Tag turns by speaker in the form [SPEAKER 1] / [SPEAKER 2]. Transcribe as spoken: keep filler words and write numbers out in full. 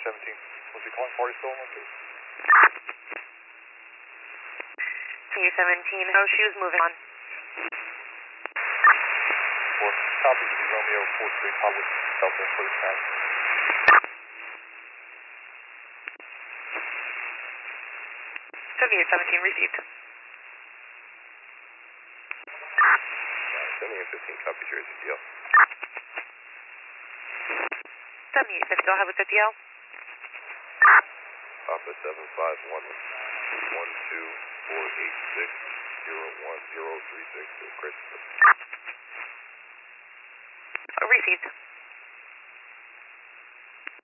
[SPEAKER 1] seventeen. Was he calling party still on that too?
[SPEAKER 2] Senior seventeen, how she was moving on.
[SPEAKER 1] Four, copy, Romeo four three, top with Delta for the time.
[SPEAKER 2] seventy-eight seventeen, received.
[SPEAKER 1] seventy-eight fifteen, copy, Jersey, D L.
[SPEAKER 2] seventy-eight fifty, I'll have with the D L.
[SPEAKER 1] Papa seven five one one two four eight six zero one zero three six, Christopher.
[SPEAKER 2] Oh, received.